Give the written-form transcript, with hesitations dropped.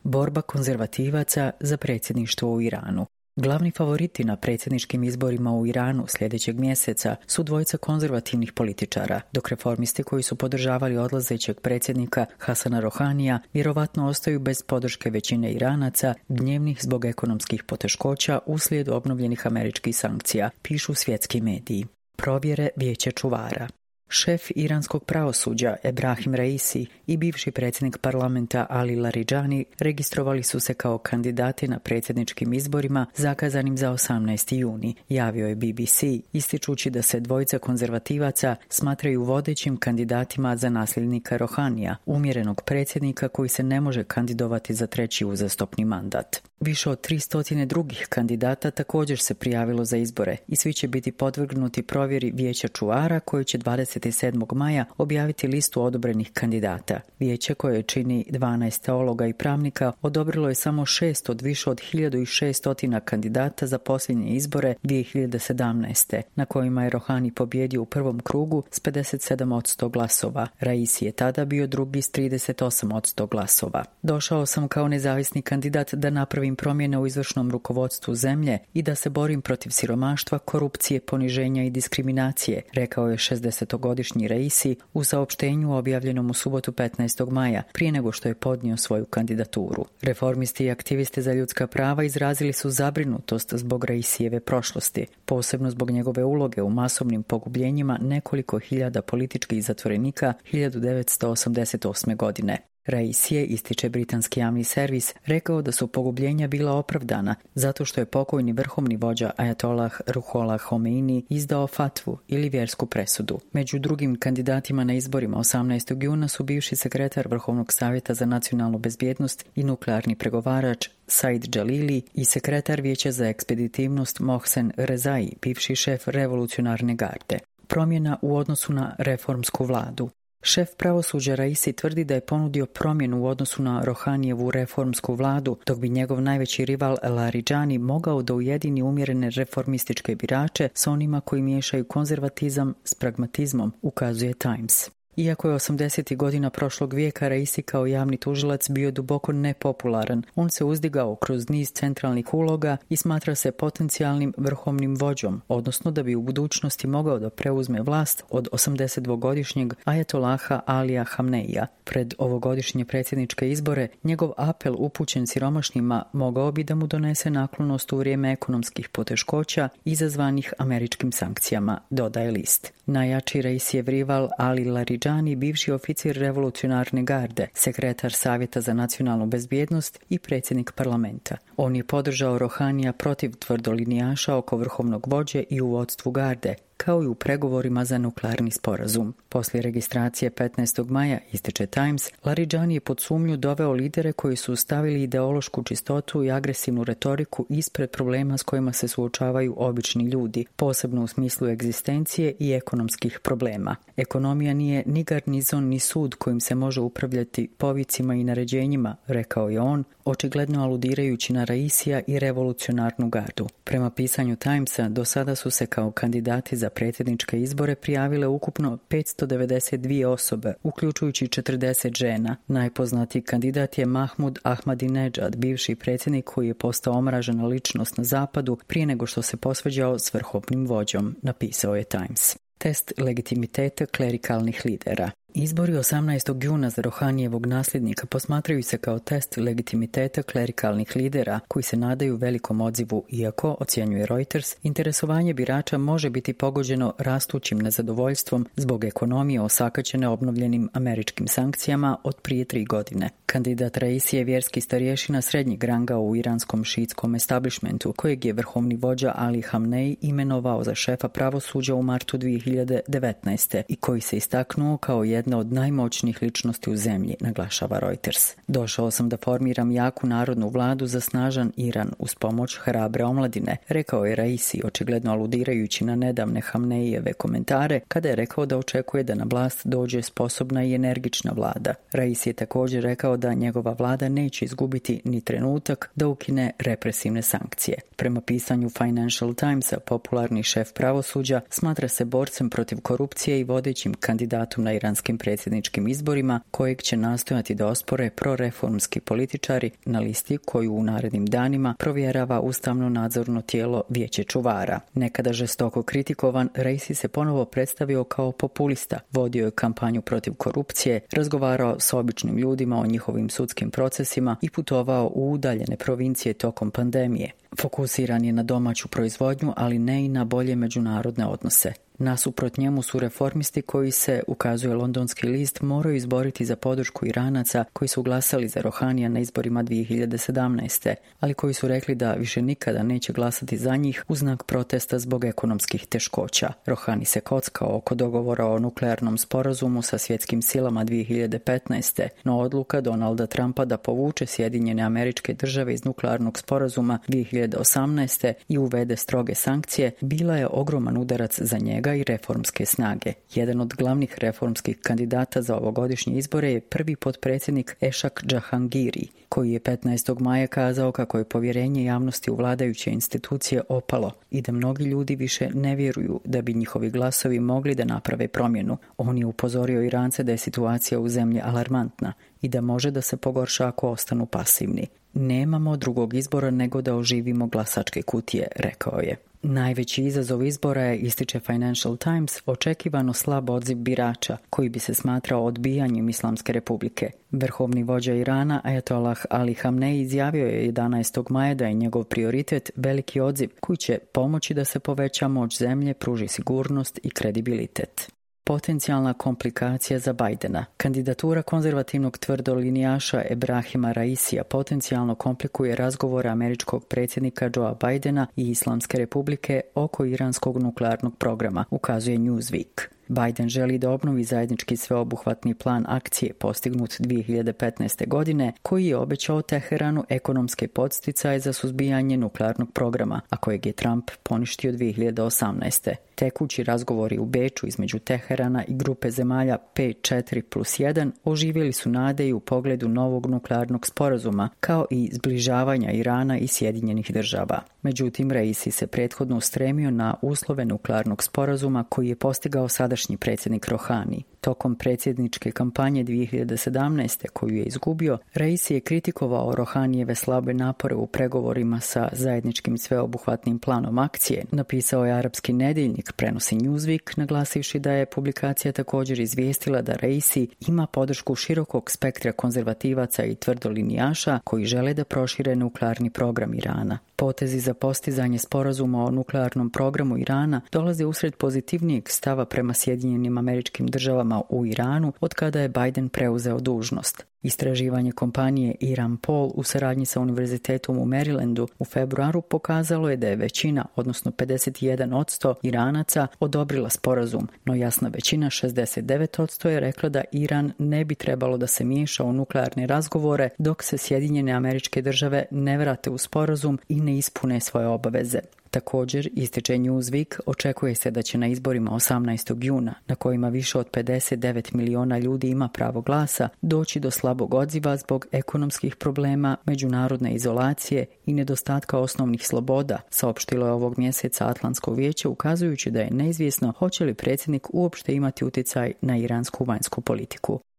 Borba konzervativaca za predsjedništvo u Iranu. Glavni favoriti na predsjedničkim izborima u Iranu sljedećeg mjeseca su dvojica konzervativnih političara, dok reformisti koji su podržavali odlazećeg predsjednika Hasana Rohanija vjerovatno ostaju bez podrške većine Iranaca, gnjevnih zbog ekonomskih poteškoća uslijed obnovljenih američkih sankcija, pišu svjetski mediji. Provjere vijeća čuvara. Šef iranskog pravosuđa Ebrahim Raisi i bivši predsjednik parlamenta Ali Larijani registrovali su se kao kandidati na predsjedničkim izborima zakazanim za 18. juni, javio je BBC, ističući da se dvojica konzervativaca smatraju vodećim kandidatima za nasljednika Rohanija, umjerenog predsjednika koji se ne može kandidovati za treći uzastopni mandat. Više od 300 drugih kandidata također se prijavilo za izbore i svi će biti podvrgnuti provjeri vijeća čuvara koji će 27. maja objaviti listu odobrenih kandidata. Vijeće koje čini 12 teologa i pravnika odobrilo je samo 6 od više od 1600 kandidata za posljednje izbore 2017. na kojima je Rohani pobjedio u prvom krugu s 57% glasova. Raisi je tada bio drugi s 38% glasova. Došao sam kao nezavisni kandidat da napravim promjene u izvršnom rukovodstvu zemlje i da se borim protiv siromaštva, korupcije, poniženja i diskriminacije, rekao je 60-godišnji Raisi u saopštenju objavljenom u subotu 15. maja, prije nego što je podnio svoju kandidaturu. Reformisti i aktivisti za ljudska prava izrazili su zabrinutost zbog Raisijeve prošlosti, posebno zbog njegove uloge u masovnim pogubljenjima nekoliko hiljada političkih zatvorenika 1988. godine. Raisi je, ističe britanski javni servis, rekao da su pogubljenja bila opravdana zato što je pokojni vrhovni vođa Ajatollah Ruhollah Homeini izdao fatvu ili vjersku presudu. Među drugim kandidatima na izborima 18. juna su bivši sekretar Vrhovnog savjeta za nacionalnu bezbjednost i nuklearni pregovarač Said Jalili i sekretar Vijeća za ekspeditivnost Mohsen Rezai, bivši šef revolucionarne garde. Promjena u odnosu na reformsku vladu. Šef pravosuđa Raisi tvrdi da je ponudio promjenu u odnosu na Rohanijevu reformsku vladu, dok bi njegov najveći rival Larijani mogao da ujedini umjerene reformističke birače s onima koji miješaju konzervatizam s pragmatizmom, ukazuje Times. Iako je 80. godina prošlog vijeka Raisi kao javni tužilac bio duboko nepopularan, on se uzdigao kroz niz centralnih uloga i smatra se potencijalnim vrhovnim vođom, odnosno da bi u budućnosti mogao da preuzme vlast od 82-godišnjeg Ajatolaha Alija Hamneija. Pred ovogodišnje predsjedničke izbore, njegov apel upućen siromašnima mogao bi da mu donese naklonost u vrijeme ekonomskih poteškoća izazvanih američkim sankcijama, dodaje list. Najjači Raisijev rival Ali Larijani, bivši oficir revolucionarne garde, sekretar Savjeta za nacionalnu bezbjednost i predsjednik parlamenta. On je podržao Rohanija protiv tvrdolinijaša oko vrhovnog vođe i u vodstvu garde, kao i u pregovorima za nuklearni sporazum. Poslije registracije 15. maja, ističe Times, Larijani je pod sumnju doveo lidere koji su stavili ideološku čistotu i agresivnu retoriku ispred problema s kojima se suočavaju obični ljudi, posebno u smislu egzistencije i ekonomskih problema. Ekonomija nije ni garnizon ni sud kojim se može upravljati povicima i naređenjima, rekao je on, očigledno aludirajući na Raisija i revolucionarnu gardu. Prema pisanju Timesa, do sada su se kao kandidati za predsjedničke izbore prijavile ukupno 592 osobe, uključujući 40 žena. Najpoznatiji kandidat je Mahmud Ahmadinejad, bivši predsjednik koji je postao omražena ličnost na zapadu prije nego što se posvađao s vrhovnim vođom, napisao je Times. Test legitimiteta klerikalnih lidera. Izbori 18. juna za Rohanijevog nasljednika posmatraju se kao test legitimiteta klerikalnih lidera koji se nadaju velikom odzivu, iako, ocjenjuje Reuters, interesovanje birača može biti pogođeno rastućim nezadovoljstvom zbog ekonomije osakaćene obnovljenim američkim sankcijama od prije 3 godine. Kandidat Raisi je vjerski starješina srednjeg ranga u iranskom šiitskom establishmentu, kojeg je vrhovni vođa Ali Hamnej imenovao za šefa pravosuđa u martu 2019. i koji se istaknuo kao jedna od najmoćnijih ličnosti u zemlji, naglašava Reuters. Došao sam da formiram jaku narodnu vladu za snažan Iran uz pomoć hrabre omladine, rekao je Raisi, očigledno aludirajući na nedavne Hamnejeve komentare kada je rekao da očekuje da na vlast dođe sposobna i energična vlada. Raisi je također rekao da njegova vlada neće izgubiti ni trenutak da ukine represivne sankcije. Prema pisanju Financial Timesa, popularni šef pravosuđa smatra se borcem protiv korupcije i vodećim kandidatom na iranske iranskim predsjedničkim izborima kojeg će nastojati da ospore proreformski političari na listi koju u narednim danima provjerava ustavno nadzorno tijelo Vijeće čuvara. Nekada žestoko kritikovan, Raisi se ponovo predstavio kao populista, vodio je kampanju protiv korupcije, razgovarao s običnim ljudima o njihovim sudskim procesima i putovao u udaljene provincije tokom pandemije. Fokusiran je na domaću proizvodnju, ali ne i na bolje međunarodne odnose. Nasuprot njemu su reformisti koji se, ukazuje londonski list, moraju izboriti za podršku Iranaca koji su glasali za Rohanija na izborima 2017. ali koji su rekli da više nikada neće glasati za njih u znak protesta zbog ekonomskih teškoća. Rohani se kockao oko dogovora o nuklearnom sporazumu sa svjetskim silama 2015. no odluka Donalda Trumpa da povuče Sjedinjene Američke Države iz nuklearnog sporazuma 2018. i uvede stroge sankcije bila je ogroman udarac za njega i reformske snage. Jedan od glavnih reformskih kandidata za ovogodišnje izbore je prvi potpredsjednik Ešak Džahangiri, koji je 15. maja kazao kako je povjerenje javnosti u vladajuće institucije opalo i da mnogi ljudi više ne vjeruju da bi njihovi glasovi mogli da naprave promjenu. On je upozorio Irance da je situacija u zemlji alarmantna i da može da se pogorša ako ostanu pasivni. Nemamo drugog izbora nego da oživimo glasačke kutije, rekao je. Najveći izazov izbora je, ističe Financial Times, očekivano slab odziv birača, koji bi se smatrao odbijanjem Islamske republike. Vrhovni vođa Irana, Ajatollah Ali Hamnej, izjavio je 11. maja da je njegov prioritet veliki odziv, koji će pomoći da se poveća moć zemlje, pruži sigurnost i kredibilitet. Potencijalna komplikacija za Bidena. Kandidatura konzervativnog tvrdolinijaša Ebrahima Raisija potencijalno komplikuje razgovore američkog predsjednika Joea Bidena i Islamske republike oko iranskog nuklearnog programa, ukazuje Newsweek. Biden želi da obnovi zajednički sveobuhvatni plan akcije postignut 2015. godine, koji je obećao Teheranu ekonomske podsticaje za suzbijanje nuklearnog programa, a kojeg je Trump poništio 2018. Tekući razgovori u Beču između Teherana i grupe zemalja P4+1 oživjeli su nade i u pogledu novog nuklearnog sporazuma, kao i zbližavanja Irana i Sjedinjenih Država. Međutim, Raisi se prethodno ustremio na uslove nuklearnog sporazuma koji je postigao sadašnji predsjednik Rohani. Tokom predsjedničke kampanje 2017. koju je izgubio, Raisi je kritikovao Rohanijeve slabe napore u pregovorima sa zajedničkim sveobuhvatnim planom akcije, napisao je arapski nedeljnik, prenosi Newsweek, naglasivši da je publikacija također izvijestila da Raisi ima podršku širokog spektra konzervativaca i tvrdolinijaša koji žele da prošire nuklearni program Irana. Potezi za postizanje sporazuma o nuklearnom programu Irana dolaze usred pozitivnijeg stava prema Sjedinjenim Američkim Državama u Iranu od kada je Biden preuzeo dužnost. Istraživanje kompanije Iran Poll u saradnji sa Univerzitetom u Marylandu u februaru pokazalo je da je većina, odnosno 51% Iranaca, odobrila sporazum, no jasna većina, 69%, je rekla da Iran ne bi trebalo da se miješa u nuklearne razgovore dok se Sjedinjene Američke Države ne vrate u sporazum i ne ispune svoje obaveze. Također, ističe Newsweek, očekuje se da će na izborima 18. juna, na kojima više od 59 miliona ljudi ima pravo glasa, doći do slabog odziva zbog ekonomskih problema, međunarodne izolacije i nedostatka osnovnih sloboda, saopštilo je ovog mjeseca Atlantsko vijeće, ukazujući da je neizvjesno hoće li predsjednik uopšte imati utjecaj na iransku vanjsku politiku.